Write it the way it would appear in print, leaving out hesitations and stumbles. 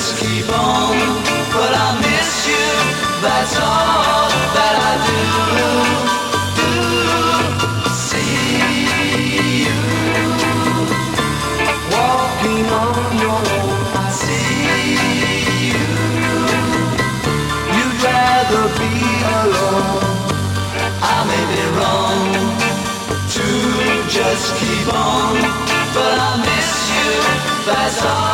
just keep on. But I miss you, that's all that I do. See you walking on your own. I see you. You'd rather be alone. I may be wrong to just keep on, but I miss you, that's all.